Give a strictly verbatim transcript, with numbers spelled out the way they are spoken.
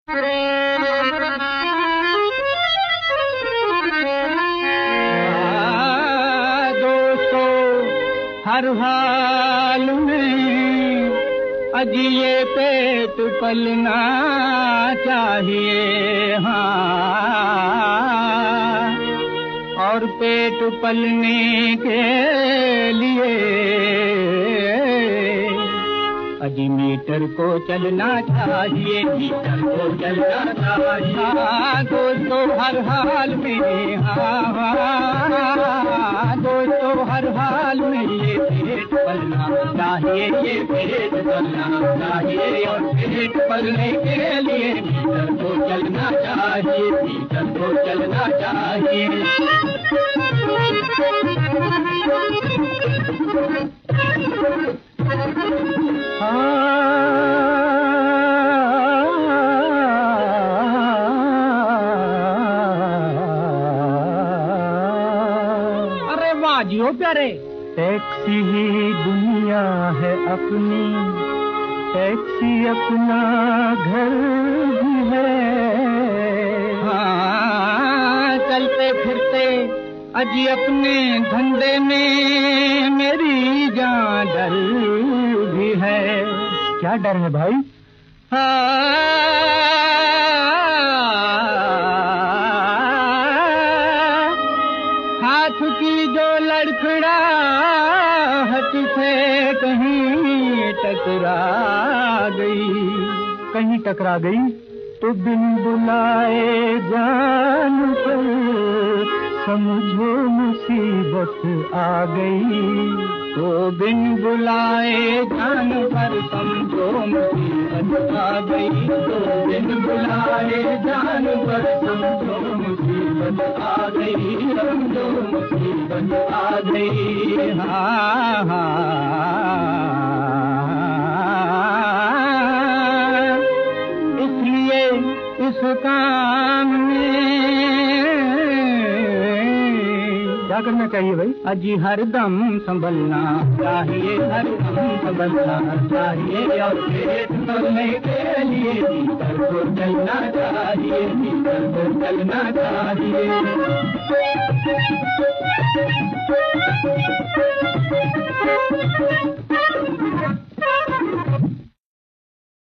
हर हाल में अजिए पेट पलना चाहिए, हाँ, और पेट पलने के लिए अजी मीटर को चलना चाहिए, मीटर को चलना चाहिए, हाँ दोस्तों हर हाल में, हाँ हाँ दोस्तों हर हाल में ये पेट पलना चाहिए, ये पेट पलना चाहिए, और पेट पलने के लिए मीटर को चलना चाहिए, मीटर को चलना चाहिए। अरे वाह जियो प्यारे। टैक्सी ही दुनिया है अपनी, टैक्सी अपना घर भी है, हाँ चलते फिरते अजी अपने धंधे में मेरी जान डर भी है। क्या डर है भाई? हाथ की जो लड़खड़ाहट से कहीं टकरा गई, कहीं टकरा गई तो बिन बुलाए जान पर समझो मुसीबत आ गई, तो बिन बुलाए जान पर समझो मुसीबत आ गई, तो बिन बुलाए जान पर समझो मुसीबत आ गई, समझो मुसीबत आ गई, हाँ हाँ। इसलिए इस काम में क्या करना चाहिए भाई? अजी हर दम संभलना चाहिए, हर दम संभलना चाहिए, और पेट भरने के लिए भीतर को चलना चाहिए, भीतर को चलना चाहिए।